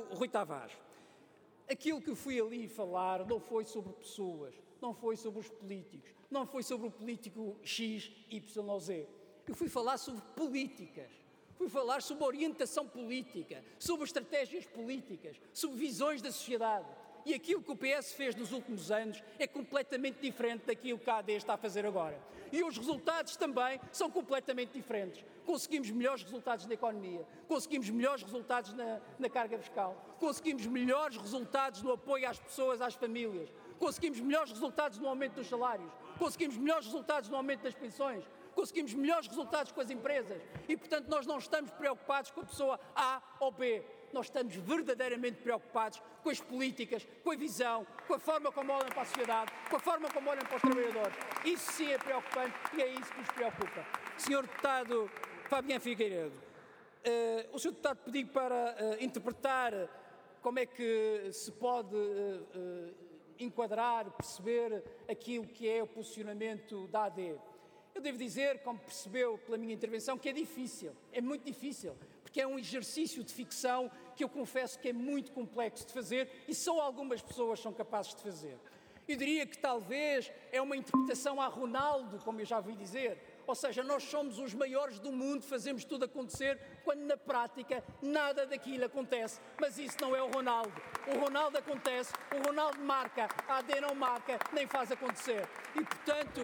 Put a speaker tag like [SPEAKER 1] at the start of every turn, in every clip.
[SPEAKER 1] Rui Tavares, aquilo que eu fui ali falar não foi sobre pessoas, não foi sobre os políticos, não foi sobre o político X, Y, Z. Eu fui falar sobre políticas, fui falar sobre orientação política, sobre estratégias políticas, sobre visões da sociedade. E aquilo que o PS fez nos últimos anos é completamente diferente daquilo que a AD está a fazer agora. E os resultados também são completamente diferentes. Conseguimos melhores resultados na economia, conseguimos melhores resultados na carga fiscal, conseguimos melhores resultados no apoio às pessoas, às famílias, conseguimos melhores resultados no aumento dos salários, conseguimos melhores resultados no aumento das pensões, conseguimos melhores resultados com as empresas. E, portanto, nós não estamos preocupados com a pessoa A ou B. Nós estamos verdadeiramente preocupados com as políticas, com a visão, com a forma como olham para a sociedade, com a forma como olham para os trabalhadores. Isso sim é preocupante e é isso que nos preocupa. Sr. Deputado Fabiano Figueiredo, o Sr. Deputado pediu para interpretar como é que se pode enquadrar, perceber aquilo que é o posicionamento da AD. Eu devo dizer, como percebeu pela minha intervenção, que é difícil, é muito difícil, porque é um exercício de ficção que eu confesso que é muito complexo de fazer e só algumas pessoas são capazes de fazer. Eu diria que talvez é uma interpretação a Ronaldo, como eu já ouvi dizer, ou seja, nós somos os maiores do mundo, fazemos tudo acontecer, quando na prática nada daquilo acontece, mas isso não é o Ronaldo. O Ronaldo acontece, o Ronaldo marca, a AD não marca, nem faz acontecer. E, portanto...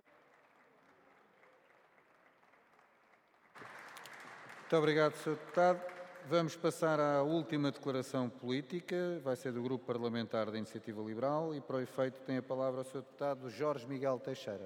[SPEAKER 2] Muito obrigado, Sr. Deputado. Vamos passar à última declaração política. Vai ser do Grupo Parlamentar da Iniciativa Liberal e, para o efeito, tem a palavra o Sr. Deputado Jorge Miguel Teixeira.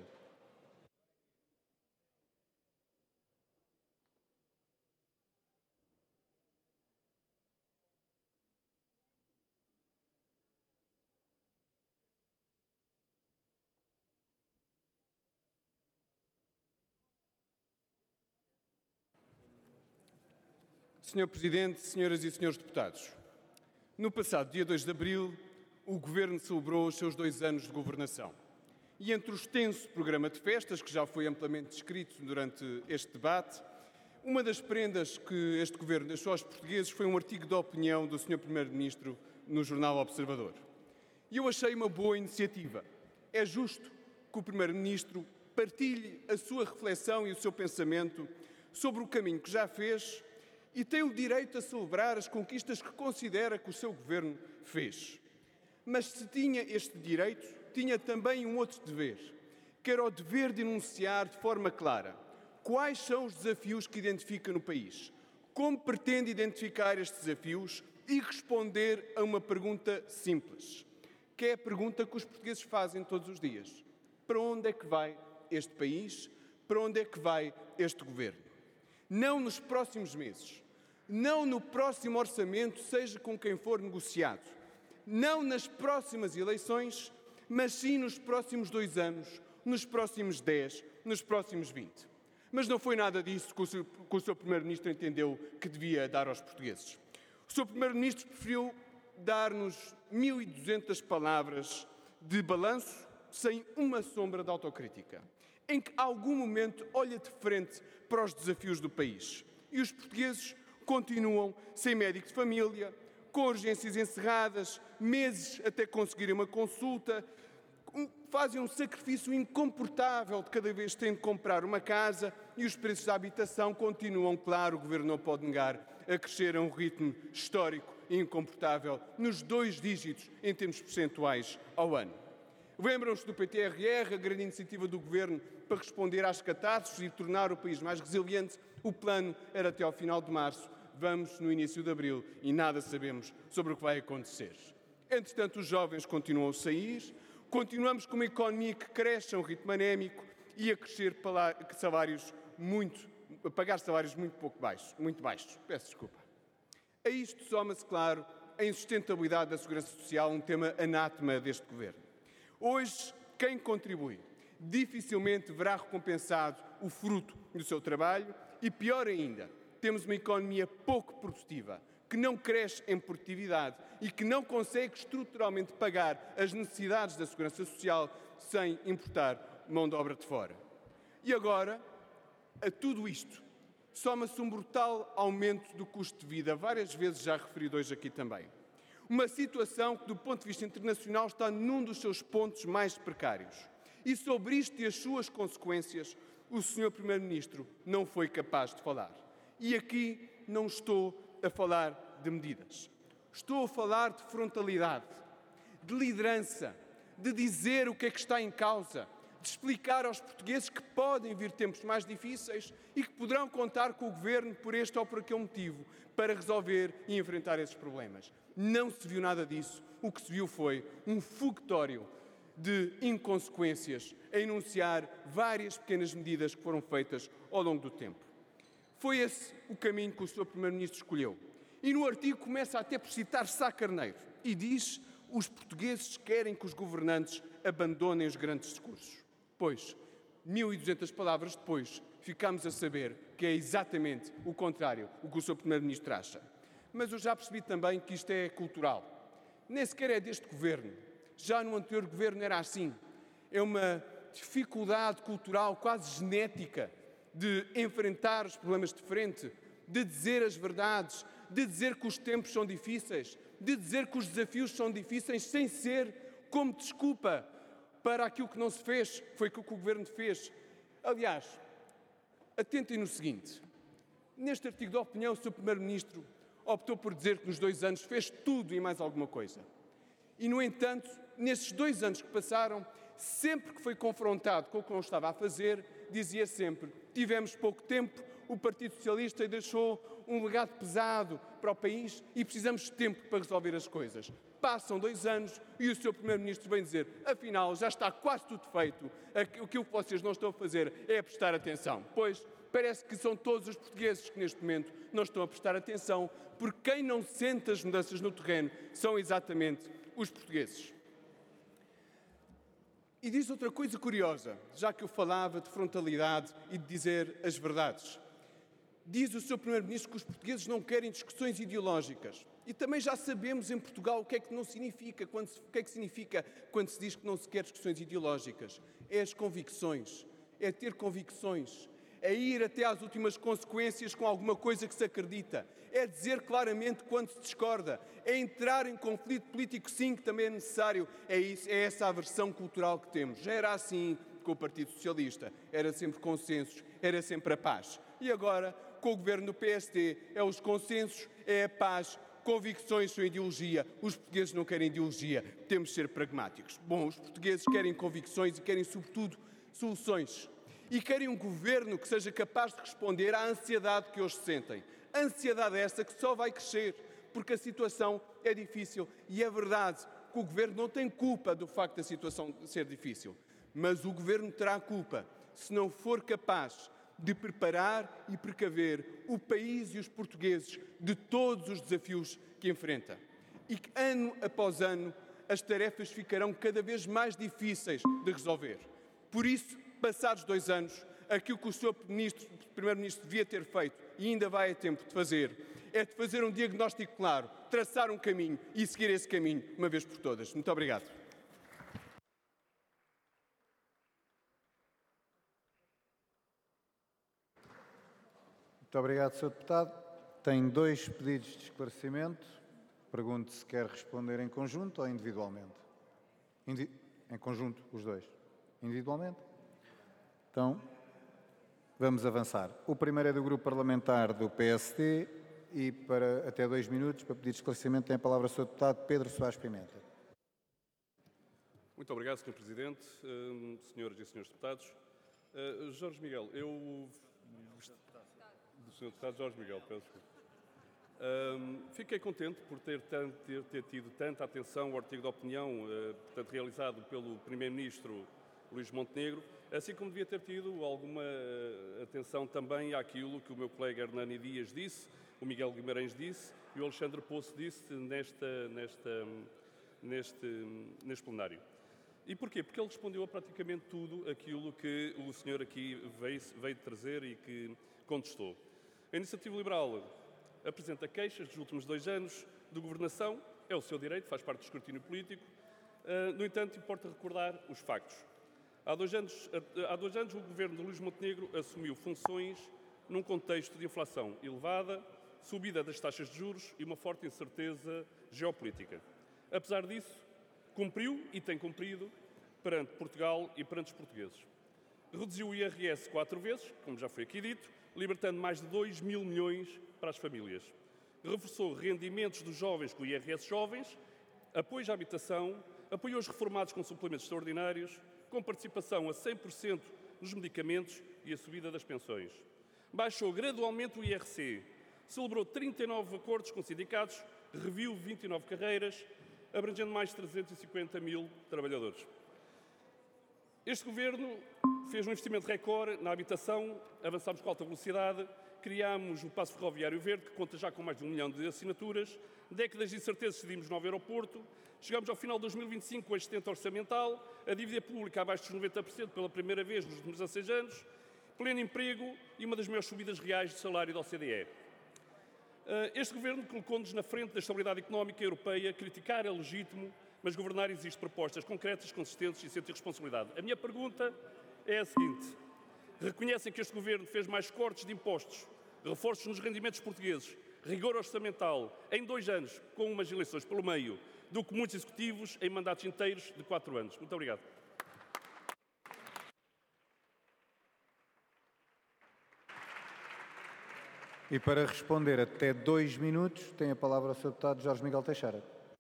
[SPEAKER 3] Senhor Presidente, senhoras e senhores deputados, no passado dia 2 de abril, o Governo celebrou os seus 2 anos de governação. E entre o extenso programa de festas, que já foi amplamente descrito durante este debate, uma das prendas que este Governo deixou aos portugueses foi um artigo de opinião do Sr. Primeiro-Ministro no jornal Observador. E eu achei uma boa iniciativa. É justo que o Primeiro-Ministro partilhe a sua reflexão e o seu pensamento sobre o caminho que já fez e tem o direito a celebrar as conquistas que considera que o seu Governo fez. Mas se tinha este direito, tinha também um outro dever, que era o dever de enunciar de forma clara quais são os desafios que identifica no país, como pretende identificar estes desafios e responder a uma pergunta simples, que é a pergunta que os portugueses fazem todos os dias. Para onde é que vai este país? Para onde é que vai este Governo? Não nos próximos meses, não no próximo orçamento, seja com quem for negociado, não nas próximas eleições, mas sim nos próximos 2 anos, nos próximos 10, nos próximos 20. Mas não foi nada disso que o Sr. Primeiro-Ministro entendeu que devia dar aos portugueses. O Sr. Primeiro-Ministro preferiu dar-nos 1.200 palavras de balanço sem uma sombra de autocrítica, em que, a algum momento, olha de frente para os desafios do país. E os portugueses continuam sem médico de família, com urgências encerradas, meses até conseguirem uma consulta, fazem um sacrifício incomportável de cada vez têm de comprar uma casa e os preços da habitação continuam, claro, o Governo não pode negar, a crescer a um ritmo histórico e incomportável, nos 2 dígitos em termos percentuais ao ano. Lembram-se do PTRR, a grande iniciativa do Governo para responder às catástrofes e tornar o país mais resiliente. O plano era até ao final de março, vamos no início de abril e nada sabemos sobre o que vai acontecer. Entretanto, os jovens continuam a sair, continuamos com uma economia que cresce a um ritmo anémico e a crescer a pagar salários muito baixos. Peço desculpa. A isto soma-se, claro, a insustentabilidade da segurança social, um tema anátema deste Governo. Hoje, quem contribui dificilmente verá recompensado o fruto do seu trabalho e, pior ainda, temos uma economia pouco produtiva, que não cresce em produtividade e que não consegue estruturalmente pagar as necessidades da segurança social sem importar mão de obra de fora. E agora, a tudo isto, soma-se um brutal aumento do custo de vida, várias vezes já referido hoje aqui também. Uma situação que, do ponto de vista internacional, está num dos seus pontos mais precários. E sobre isto e as suas consequências, o Sr. Primeiro-Ministro não foi capaz de falar. E aqui não estou a falar de medidas. Estou a falar de frontalidade, de liderança, de dizer o que é que está em causa, de explicar aos portugueses que podem vir tempos mais difíceis e que poderão contar com o Governo por este ou por aquele motivo para resolver e enfrentar esses problemas. Não se viu nada disso. O que se viu foi um foguetório de inconsequências a enunciar várias pequenas medidas que foram feitas ao longo do tempo. Foi esse o caminho que o Sr. Primeiro-Ministro escolheu. E no artigo começa até por citar Sá Carneiro e diz: os portugueses querem que os governantes abandonem os grandes discursos. Pois, 1200 palavras depois, ficamos a saber que é exatamente o contrário o que o Sr. Primeiro-Ministro acha. Mas eu já percebi também que isto é cultural. Nem sequer é deste Governo. Já no anterior Governo era assim. É uma dificuldade cultural quase genética de enfrentar os problemas de frente, de dizer as verdades, de dizer que os tempos são difíceis, de dizer que os desafios são difíceis sem ser como desculpa para aquilo que não se fez, foi aquilo que o Governo fez. Aliás, atentem no seguinte, neste artigo de opinião o Sr. Primeiro-Ministro optou por dizer que nos 2 anos fez tudo e mais alguma coisa. E, no entanto, nesses 2 anos que passaram, sempre que foi confrontado com o que não estava a fazer, dizia sempre: tivemos pouco tempo, o Partido Socialista deixou um legado pesado para o país e precisamos de tempo para resolver as coisas. Passam 2 anos e o Sr. Primeiro-Ministro vem dizer: afinal, já está quase tudo feito, aquilo que vocês não estão a fazer é prestar atenção. Pois, parece que são todos os portugueses que neste momento não estão a prestar atenção, porque quem não sente as mudanças no terreno são exatamente os portugueses. E diz outra coisa curiosa, já que eu falava de frontalidade e de dizer as verdades. Diz o Sr. Primeiro-Ministro que os portugueses não querem discussões ideológicas. E também já sabemos em Portugal o que é que não significa, o que é que significa quando se diz que não se quer discussões ideológicas. É as convicções, é ter convicções, é ir até às últimas consequências com alguma coisa que se acredita, é dizer claramente quando se discorda, é entrar em conflito político, sim, que também é necessário. É isso, é essa a versão cultural que temos. Já era assim com o Partido Socialista, era sempre consensos, era sempre a paz. E agora, com o governo do PSD, é os consensos, é a paz, convicções são ideologia. Os portugueses não querem ideologia, temos de ser pragmáticos. Bom, os portugueses querem convicções e querem, sobretudo, soluções. E querem um governo que seja capaz de responder à ansiedade que hoje sentem. Ansiedade essa que só vai crescer, porque a situação é difícil. E é verdade que o governo não tem culpa do facto da situação ser difícil. Mas o governo terá culpa se não for capaz de preparar e precaver o país e os portugueses de todos os desafios que enfrenta. E que, ano após ano, as tarefas ficarão cada vez mais difíceis de resolver. Por isso, passados 2 anos, aquilo que o Sr. Primeiro-Ministro devia ter feito, e ainda vai a tempo de fazer, é de fazer um diagnóstico claro, traçar um caminho e seguir esse caminho uma vez por todas. Muito obrigado.
[SPEAKER 2] Muito obrigado, Sr. Deputado. Tem 2 pedidos de esclarecimento. Pergunto se quer responder em conjunto ou individualmente. Em conjunto, os 2. Individualmente? Então, vamos avançar. O primeiro é do Grupo Parlamentar do PSD e, para até 2 minutos, para pedir esclarecimento, tem a palavra o Sr. Deputado Pedro Soares Pimenta.
[SPEAKER 4] Muito obrigado, Sr. Presidente, senhoras e senhores deputados. Jorge Miguel, do Sr. Deputado Jorge Miguel, peço desculpa. Fiquei contente por ter tido tanta atenção ao artigo de opinião, portanto, realizado pelo Primeiro-Ministro Luís Montenegro, assim como devia ter tido alguma atenção também àquilo que o meu colega Hernani Dias disse, o Miguel Guimarães disse e o Alexandre Poço disse neste plenário. E porquê? Porque ele respondeu a praticamente tudo aquilo que o senhor aqui veio trazer e que contestou. A Iniciativa Liberal apresenta queixas dos últimos 2 anos de governação, é o seu direito, faz parte do escrutínio político. No entanto, importa recordar os factos. Há 2 anos, o governo de Luís Montenegro assumiu funções num contexto de inflação elevada, subida das taxas de juros e uma forte incerteza geopolítica. Apesar disso, cumpriu e tem cumprido perante Portugal e perante os portugueses. Reduziu o IRS 4 vezes, como já foi aqui dito, libertando mais de 2 mil milhões para as famílias. Reforçou rendimentos dos jovens com o IRS jovens, apoio à habitação, apoiou os reformados com suplementos extraordinários, com participação a 100% nos medicamentos e a subida das pensões. Baixou gradualmente o IRC, celebrou 39 acordos com sindicatos, reviu 29 carreiras, abrangendo mais de 350 mil trabalhadores. Este Governo fez um investimento recorde na habitação, avançámos com alta velocidade, criámos o Passo Ferroviário Verde, que conta já com mais de 1 milhão de assinaturas, décadas de incertezas decidimos novo aeroporto, chegamos ao final de 2025 com a excedente orçamental, a dívida pública abaixo dos 90% pela primeira vez nos últimos 16 anos, pleno emprego e uma das maiores subidas reais de salário da OCDE. Este Governo colocou-nos na frente da estabilidade económica europeia. Criticar é legítimo, mas governar exige propostas concretas, consistentes e sentir responsabilidade. A minha pergunta é a seguinte: reconhecem que este Governo fez mais cortes de impostos, reforços nos rendimentos portugueses, rigor orçamental em 2 anos, com umas eleições pelo meio, do que muitos executivos em mandatos inteiros de 4 anos? Muito obrigado.
[SPEAKER 2] E para responder até 2 minutos, tem a palavra o Sr. Deputado Jorge Miguel Teixeira.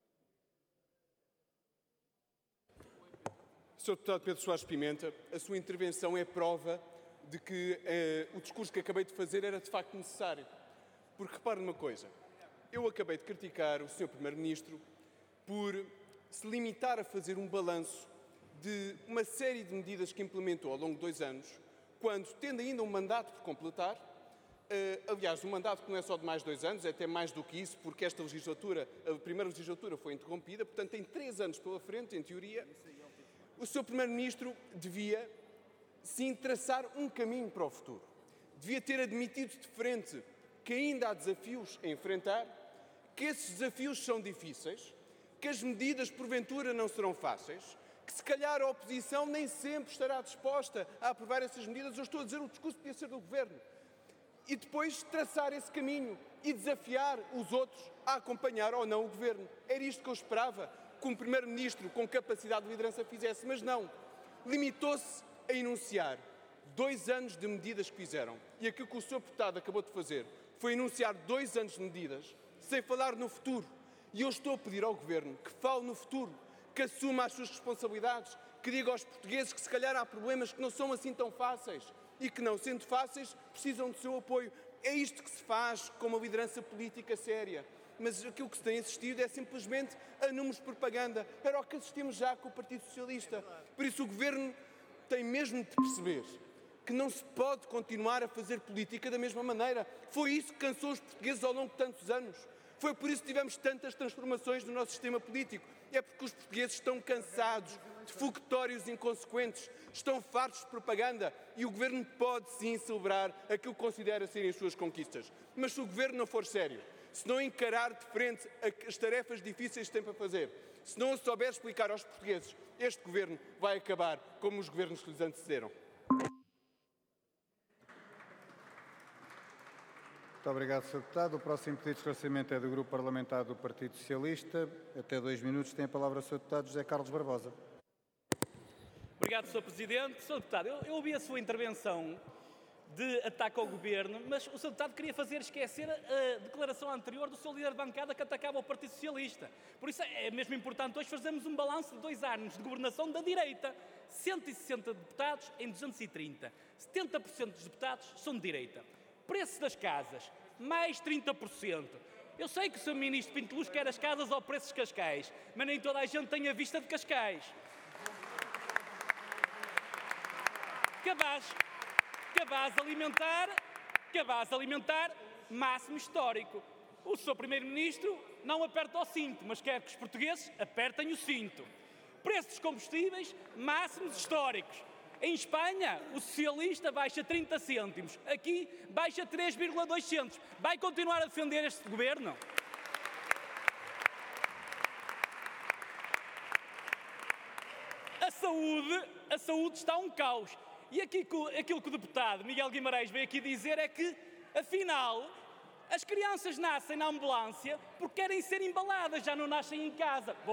[SPEAKER 3] Sr. Deputado Pedro Soares Pimenta, a sua intervenção é prova de que o discurso que acabei de fazer era de facto necessário. Porque repare numa coisa, eu acabei de criticar o Sr. Primeiro-Ministro por se limitar a fazer um balanço de uma série de medidas que implementou ao longo de 2 anos, quando, tendo ainda um mandato por completar, aliás, um mandato que não é só de mais 2 anos, é até mais do que isso, porque esta legislatura, a primeira legislatura foi interrompida, portanto tem 3 anos pela frente, em teoria. O Sr. Primeiro-Ministro devia, sim, traçar um caminho para o futuro. Devia ter admitido de frente que ainda há desafios a enfrentar, que esses desafios são difíceis, que as medidas, porventura, não serão fáceis, que se calhar a oposição nem sempre estará disposta a aprovar essas medidas. Eu estou a dizer, o discurso podia ser do Governo. E depois traçar esse caminho e desafiar os outros a acompanhar ou não o Governo. Era isto que eu esperava que um Primeiro-Ministro com capacidade de liderança fizesse, mas não. Limitou-se a enunciar 2 anos de medidas que fizeram. E aquilo que o Sr. Deputado acabou de fazer foi enunciar 2 anos de medidas sem falar no futuro. E eu estou a pedir ao Governo que fale no futuro, que assuma as suas responsabilidades, que diga aos portugueses que se calhar há problemas que não são assim tão fáceis e que, não sendo fáceis, precisam do seu apoio. É isto que se faz com uma liderança política séria. Mas aquilo que se tem assistido é simplesmente a números de propaganda. Era o que assistimos já com o Partido Socialista. Por isso o Governo tem mesmo de perceber que não se pode continuar a fazer política da mesma maneira. Foi isso que cansou os portugueses ao longo de tantos anos. Foi por isso que tivemos tantas transformações no nosso sistema político. É porque os portugueses estão cansados de foguetórios inconsequentes, estão fartos de propaganda e o Governo pode sim celebrar aquilo que considera serem as suas conquistas. Mas se o Governo não for sério, se não encarar de frente as tarefas difíceis que tem para fazer, se não souber explicar aos portugueses, este Governo vai acabar como os governos que lhes antecederam.
[SPEAKER 2] Muito obrigado, Sr. Deputado. O próximo pedido de esclarecimento é do Grupo Parlamentar do Partido Socialista. Até 2 minutos tem a palavra o Sr. Deputado José Carlos Barbosa.
[SPEAKER 5] Obrigado, Sr. Presidente. Sr. Deputado, eu ouvi a sua intervenção de ataque ao Governo, mas o Sr. Deputado queria fazer esquecer a declaração anterior do seu líder de bancada que atacava o Partido Socialista. Por isso é mesmo importante hoje fazermos um balanço de 2 anos de governação da direita. 160 deputados em 230. 70% dos deputados são de direita. Preço das casas, mais 30%. Eu sei que o Sr. Ministro Pinto Luz quer as casas ao preço de Cascais, mas nem toda a gente tem a vista de Cascais. Cabaz alimentar, máximo histórico. O Sr. Primeiro-Ministro não aperta o cinto, mas quer que os portugueses apertem o cinto. Preços dos combustíveis, máximos históricos. Em Espanha, o socialista baixa 30 cêntimos. Aqui, baixa 3,2 cêntimos. Vai continuar a defender este Governo? A saúde está um caos. E aquilo que o deputado Miguel Guimarães veio aqui dizer é que, afinal, As crianças nascem na ambulância porque querem ser embaladas, já não nascem em casa.